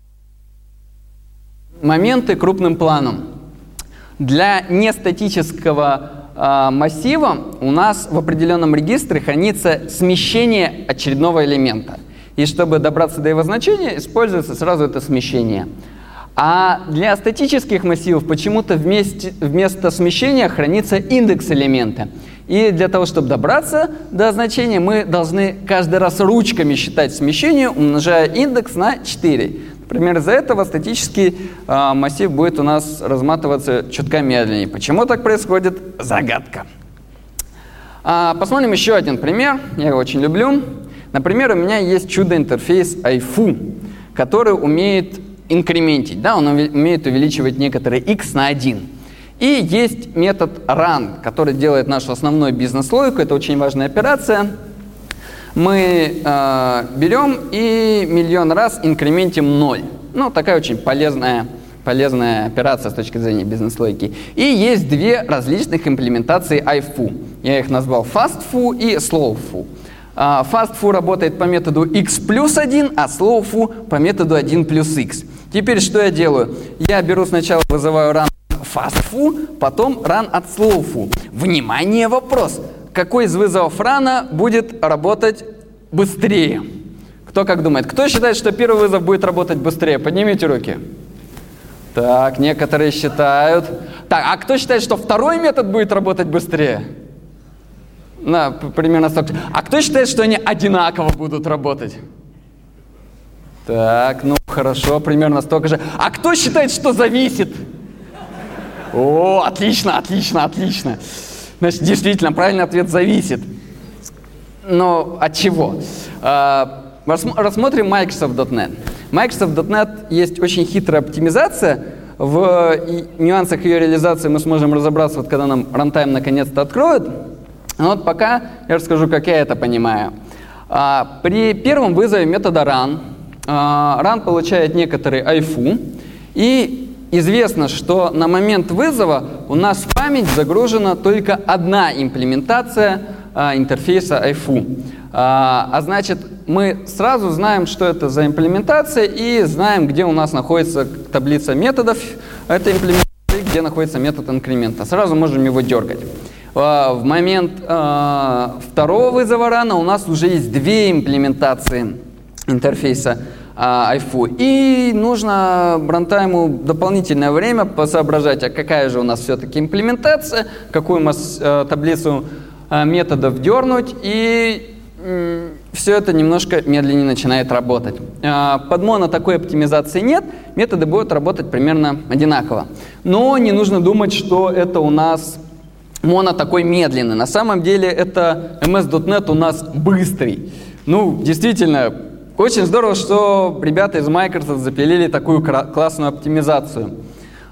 [SPEAKER 1] моменты крупным планом. Для нестатического массива у нас в определенном регистре хранится смещение очередного элемента. И чтобы добраться до его значения, используется сразу это смещение. А для статических массивов почему-то вместо смещения хранится индекс элемента. И для того, чтобы добраться до значения, мы должны каждый раз ручками считать смещение, умножая индекс на 4. Например, из-за этого статический массив будет у нас разматываться чутка медленнее. Почему так происходит? Загадка. Посмотрим еще один пример. Я его очень люблю. Например, у меня есть чудо-интерфейс iFoo, который умеет инкрементить. Да, он умеет увеличивать некоторые x на 1. И есть метод run, который делает нашу основную бизнес-логику. Это очень важная операция. Мы берем и миллион раз инкрементим 0. Ну, такая очень полезная операция с точки зрения бизнес-логики. И есть две различных имплементации iFoo. Я их назвал fastFoo и slowFoo. FastFoo работает по методу x плюс 1, а slowFoo по методу 1 плюс x. Теперь что я делаю? Я беру сначала, вызываю run fastFoo, потом run от slowFoo. Внимание, вопрос! Какой из вызовов рана будет работать быстрее? Кто как думает? Кто считает, что первый вызов будет работать быстрее? Поднимите руки. Так, некоторые считают. Так, а кто считает, что второй метод будет работать быстрее? Примерно столько. А кто считает, что они одинаково будут работать? Так, ну хорошо, примерно столько же. А кто считает, что зависит? О, отлично, отлично, отлично. Значит, действительно, правильный ответ зависит. Но от чего? Рассмотрим Microsoft.NET. Microsoft.NET есть очень хитрая оптимизация. В нюансах ее реализации мы сможем разобраться, вот когда нам рантайм наконец-то откроют. Но вот пока я расскажу, как я это понимаю. При первом вызове метода run, run получает некоторый iFoo, и известно, что на момент вызова у нас в память загружена только одна имплементация интерфейса iFoo. А значит, мы сразу знаем, что это за имплементация, и знаем, где у нас находится таблица методов этой имплементации, где находится метод инкремента. Сразу можем его дергать. В момент второго вызова рана у нас уже есть две имплементации интерфейса iFoo. И нужно рантайму дополнительное время посоображать, а какая же у нас все-таки имплементация, какую мы таблицу методов дернуть, и все это немножко медленнее начинает работать. Под моно такой оптимизации нет, методы будут работать примерно одинаково. Но не нужно думать, что это у нас моно такой медленный. На самом деле это MS.NET у нас быстрый. Ну, действительно, очень здорово, что ребята из Microsoft запилили такую классную оптимизацию.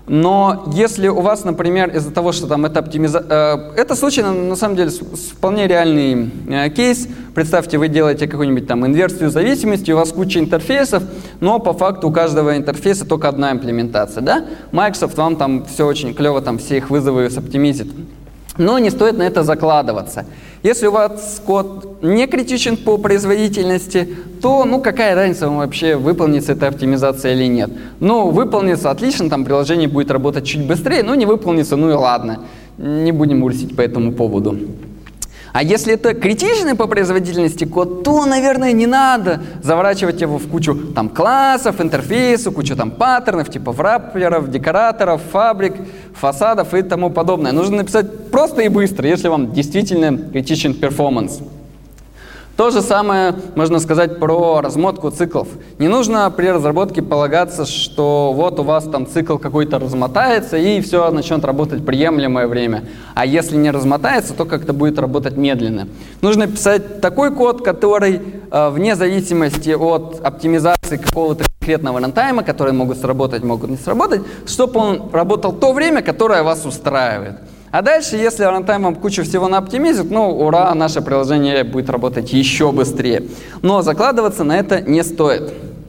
[SPEAKER 1] Но если у вас, например, из-за того, что там это это случай, на самом деле, вполне реальный кейс. Представьте, вы делаете какую-нибудь там инверсию зависимости, у вас куча интерфейсов, но по факту у каждого интерфейса только одна имплементация, да? Microsoft вам там все очень клево, там все их вызовы соптимизит. Но не стоит на это закладываться. Если у вас код не критичен по производительности, то какая разница, вообще выполнится эта оптимизация или нет. Выполнится отлично, там приложение будет работать чуть быстрее, но не выполнится, и ладно. Не будем урсить по этому поводу. А если это критичный по производительности код, то, наверное, не надо заворачивать его в кучу там классов, интерфейсов, кучу там паттернов, типа врапперов, декораторов, фабрик, фасадов и тому подобное. Нужно написать просто и быстро, если вам действительно критичен перформанс. То же самое можно сказать про размотку циклов. Не нужно при разработке полагаться, что вот у вас там цикл какой-то размотается и все начнет работать приемлемое время. А если не размотается, то как-то будет работать медленно. Нужно писать такой код, который вне зависимости от оптимизации какого-то конкретного рантайма, которые могут сработать, могут не сработать, чтобы он работал то время, которое вас устраивает. А дальше, если рантайм вам кучу всего наоптимизит, ура, наше приложение будет работать еще быстрее. Но закладываться на это не стоит.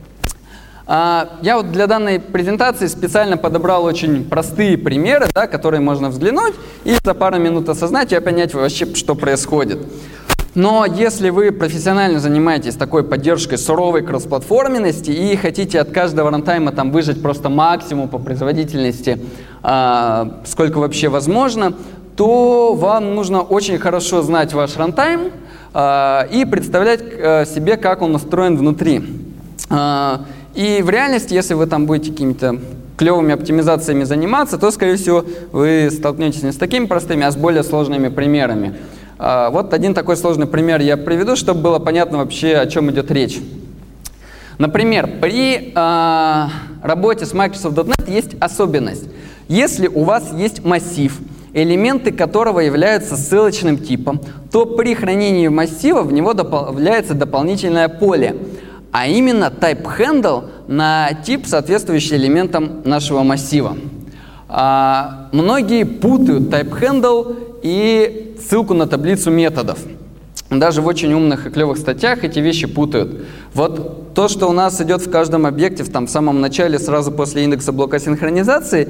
[SPEAKER 1] Я вот для данной презентации специально подобрал очень простые примеры, да, которые можно взглянуть и за пару минут осознать и понять вообще, что происходит. Но если вы профессионально занимаетесь такой поддержкой суровой кроссплатформенности и хотите от каждого рантайма там выжать просто максимум по производительности, сколько вообще возможно, то вам нужно очень хорошо знать ваш рантайм и представлять себе, как он устроен внутри. И в реальности, если вы там будете какими-то клевыми оптимизациями заниматься, то, скорее всего, вы столкнетесь не с такими простыми, а с более сложными примерами. Вот один такой сложный пример я приведу, чтобы было понятно вообще, о чем идет речь. Например, при работе с Microsoft.NET есть особенность. Если у вас есть массив, элементы которого являются ссылочным типом, то при хранении массива в него добавляется дополнительное поле, а именно type-handle на тип, соответствующий элементам нашего массива. Многие путают type-handle и ссылку на таблицу методов. Даже в очень умных и клевых статьях эти вещи путают. Вот то, что у нас идет в каждом объекте в самом начале, сразу после индекса блока синхронизации,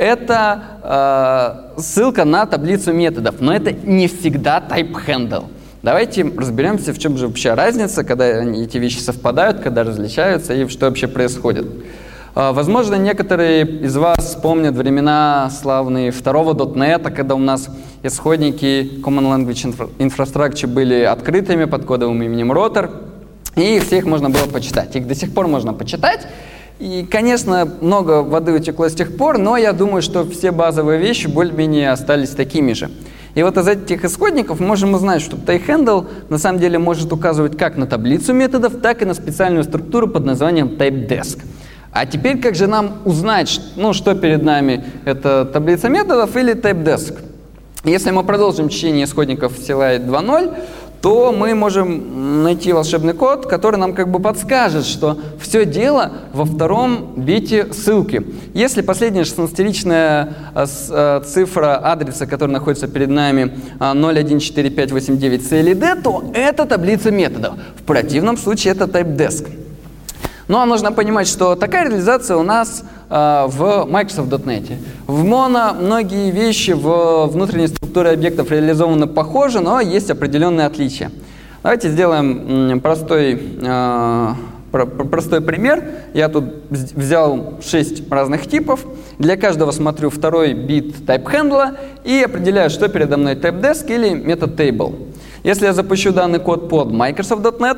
[SPEAKER 1] это ссылка на таблицу методов, но это не всегда type-handle. Давайте разберемся, в чем же вообще разница, когда эти вещи совпадают, когда различаются и что вообще происходит. Возможно, некоторые из вас помнят времена славные второго .NET, когда у нас исходники Common Language Infrastructure были открытыми под кодовым именем Rotor, и все их можно было почитать. Их до сих пор можно почитать. И, конечно, много воды утекло с тех пор, но я думаю, что все базовые вещи более-менее остались такими же. И вот из этих исходников мы можем узнать, что type-handle на самом деле может указывать как на таблицу методов, так и на специальную структуру под названием type-desk. А теперь как же нам узнать, что перед нами, это таблица методов или type-desk? Если мы продолжим чтение исходников CLI 2.0, то мы можем найти волшебный код, который нам подскажет, что все дело во втором бите ссылки. Если последняя 16-ричная цифра адреса, который находится перед нами, 014589C или D, то это таблица методов. В противном случае это type-desk. Но нужно понимать, что такая реализация у нас в Microsoft.NET. В Mono многие вещи в внутренней структуре объектов реализованы похоже, но есть определенные отличия. Давайте сделаем простой пример. Я тут взял 6 разных типов. Для каждого смотрю второй бит type-handle и определяю, что передо мной type-desk или метод table. Если я запущу данный код под Microsoft.NET,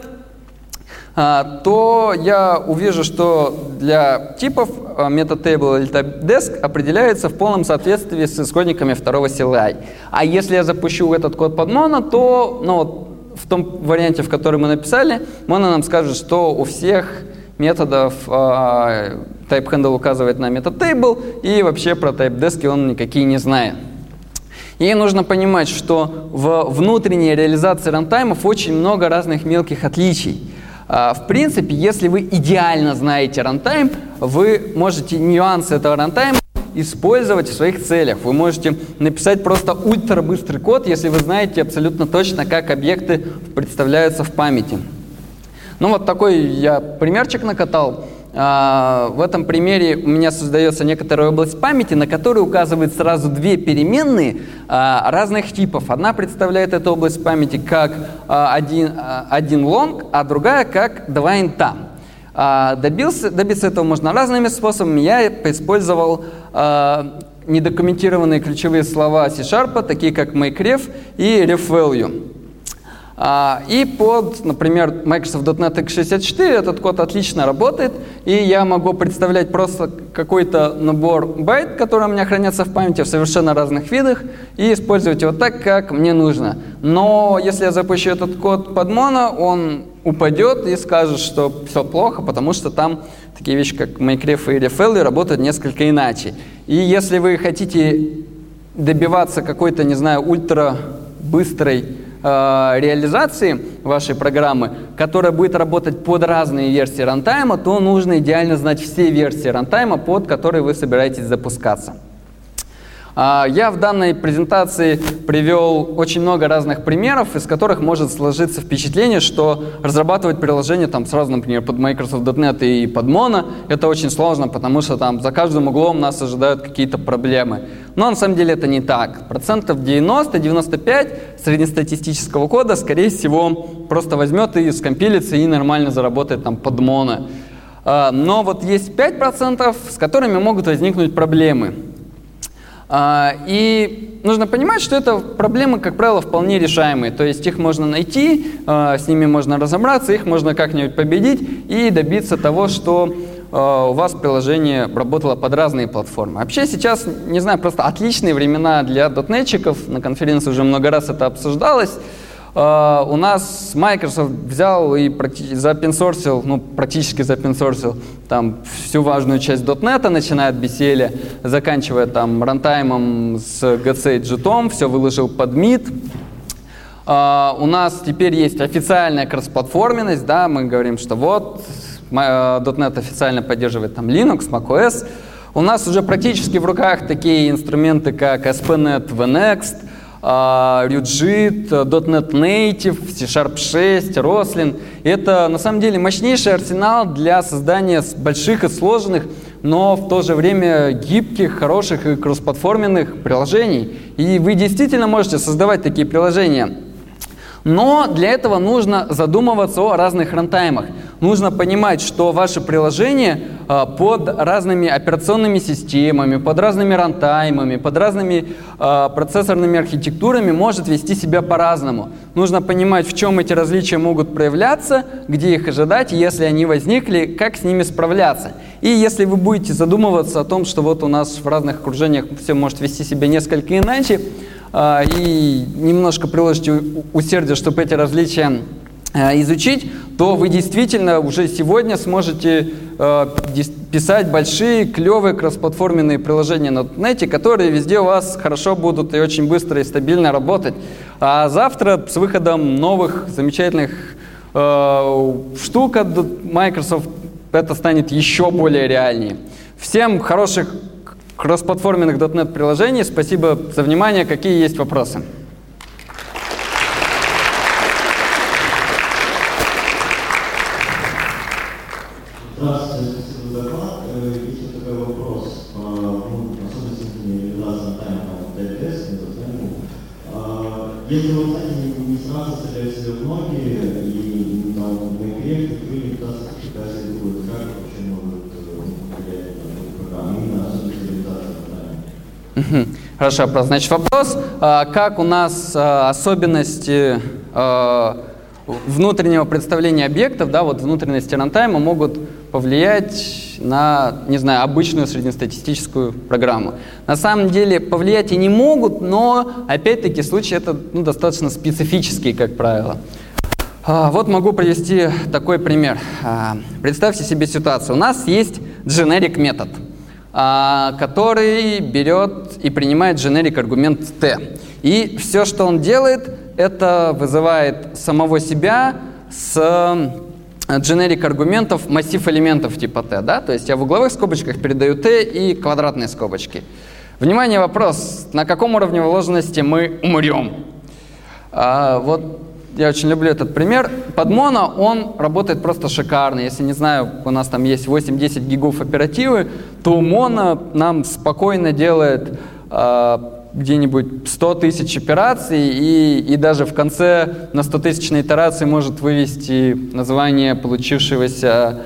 [SPEAKER 1] то я увижу, что для типов метод table или type-desk определяется в полном соответствии с исходниками второго CLI. А если я запущу этот код под Mono, то в том варианте, в который мы написали, Mono нам скажет, что у всех методов type-handle указывает на метод table, и вообще про type-desk он никакие не знает. И нужно понимать, что в внутренней реализации рантаймов очень много разных мелких отличий. В принципе, если вы идеально знаете рантайм, вы можете нюансы этого рантайма использовать в своих целях. Вы можете написать просто ультрабыстрый код, если вы знаете абсолютно точно, как объекты представляются в памяти. Ну вот такой я примерчик накатал. В этом примере у меня создается некоторая область памяти, на которую указывают сразу две переменные разных типов. Одна представляет эту область памяти как один long, а другая как два инта. Добиться этого можно разными способами. Я использовал недокументированные ключевые слова C#, такие как makeRef и refValue. И под, например, Microsoft.NET x64 этот код отлично работает, и я могу представлять просто какой-то набор байт, которые у меня хранятся в памяти в совершенно разных видах, и использовать его так, как мне нужно. Но если я запущу этот код под моно, он упадет и скажет, что все плохо, потому что там такие вещи, как makeRef и refValue, работают несколько иначе. И если вы хотите добиваться какой-то, не знаю, ультрабыстрой реализации вашей программы, которая будет работать под разные версии рантайма, то нужно идеально знать все версии рантайма, под которые вы собираетесь запускаться. Я в данной презентации привел очень много разных примеров, из которых может сложиться впечатление, что разрабатывать приложение там сразу, например, под Microsoft.NET и под Mono, это очень сложно, потому что там за каждым углом нас ожидают какие-то проблемы. Но на самом деле это не так. Процентов 90-95 среднестатистического кода, скорее всего, просто возьмет и скомпилится и нормально заработает там под Mono. Но вот есть 5%, с которыми могут возникнуть проблемы. И нужно понимать, что это проблемы, как правило, вполне решаемые. То есть их можно найти, с ними можно разобраться, их можно как-нибудь победить и добиться того, что у вас приложение работало под разные платформы. Вообще сейчас, не знаю, просто отличные времена для дотнетчиков. На конференции уже много раз это обсуждалось. У нас Microsoft взял и заопенсорсил, практически заопенсорсил там всю важную часть .NET, начиная от BCL, заканчивая там рантаймом с GC и JIT, все выложил под MIT. У нас теперь есть официальная кроссплатформенность, да, мы говорим, что вот .NET официально поддерживает там Linux, macOS. У нас уже практически в руках такие инструменты, как ASP.NET VNext, RuJIT, .NET Native, C#6, Roslyn. Это на самом деле мощнейший арсенал для создания больших и сложных, но в то же время гибких, хороших и кроссплатформенных приложений. И вы действительно можете создавать такие приложения. Но для этого нужно задумываться о разных рантаймах. Нужно понимать, что ваше приложение под разными операционными системами, под разными рантаймами, под разными процессорными архитектурами может вести себя по-разному. Нужно понимать, в чем эти различия могут проявляться, где их ожидать, и если они возникли, как с ними справляться. И если вы будете задумываться о том, что вот у нас в разных окружениях все может вести себя несколько иначе, и немножко приложите усердие, чтобы эти различия изучить, то вы действительно уже сегодня сможете писать большие, клевые кроссплатформенные приложения на .NET, которые везде у вас хорошо будут и очень быстро и стабильно работать. А завтра с выходом новых замечательных штук от Microsoft это станет еще более реальнее. Всем хороших кроссплатформенных .NET приложений. Спасибо за внимание. Какие есть вопросы?
[SPEAKER 2] Здравствуйте, спасибо за доклад. Есть такой вопрос. Особенно реализация тайма DLS, если вы, кстати, не сразу стреляете себе в ноги и на MakeRef, то вы не пытаетесь какая-то другую как вообще может влиять на программу, именно особенно реализация тайма.
[SPEAKER 1] Хорошо, вопрос. Значит, вопрос, как у нас особенности внутреннего представления объектов, да, вот внутренности рантайма могут повлиять на, не знаю, обычную среднестатистическую программу. На самом деле повлиять и не могут, но опять-таки случаи это достаточно специфические, как правило. Вот могу привести такой пример. Представьте себе ситуацию. У нас есть generic метод, который берет и принимает generic аргумент t. И все, что он делает, это вызывает самого себя с generic аргументов массив элементов типа t, да? То есть я в угловых скобочках передаю t и квадратные скобочки. Внимание, вопрос, на каком уровне вложенности мы умрем? Вот я очень люблю этот пример. Под моно он работает просто шикарно. Если, не знаю, у нас там есть 8-10 гигов оперативы, то моно нам спокойно делает где-нибудь 100 тысяч операций и даже в конце на 100-тысячной итерации может вывести название получившегося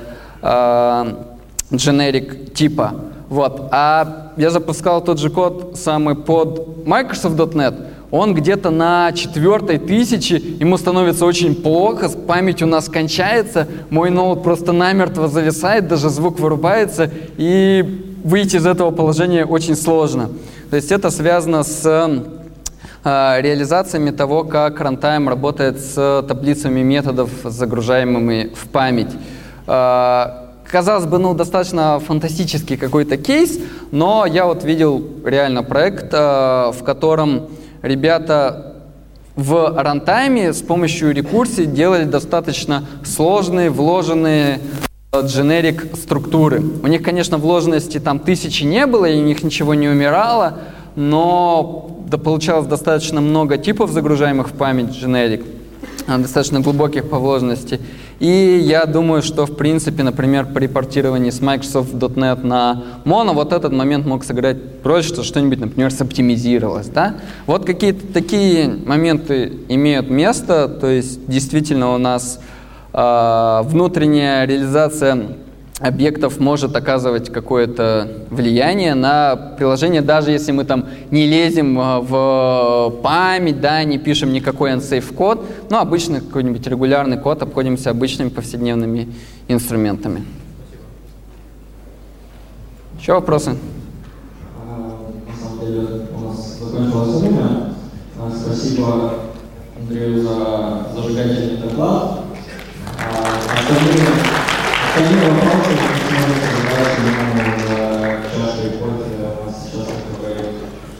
[SPEAKER 1] generic типа. Вот. А я запускал тот же код самый под Microsoft.NET, он где-то на 4-й тысяче, ему становится очень плохо, память у нас кончается, мой ноут просто намертво зависает, даже звук вырубается, и выйти из этого положения очень сложно. То есть это связано с реализациями того, как рантайм работает с таблицами методов, загружаемыми в память. Казалось бы, достаточно фантастический какой-то кейс, но я вот видел реально проект, в котором ребята в рантайме с помощью рекурсии делали достаточно сложные, вложенные generic структуры. У них, конечно, вложенности там 1000 не было, и у них ничего не умирало, но получалось достаточно много типов, загружаемых в память generic, достаточно глубоких по вложенности. И я думаю, что, в принципе, например, при портировании с Microsoft.NET на Mono вот этот момент мог сыграть роль, что что-нибудь, например, соптимизировалось. Да? Вот какие-то такие моменты имеют место, то есть действительно у нас внутренняя реализация объектов может оказывать какое-то влияние на приложение, даже если мы там не лезем в память, да, не пишем никакой unsafe код, но обычно какой-нибудь регулярный код, обходимся обычными повседневными инструментами. Еще вопросы?
[SPEAKER 2] На самом деле у нас закончилось время. Спасибо Андрею за зажигательный доклад. Остальные вопросы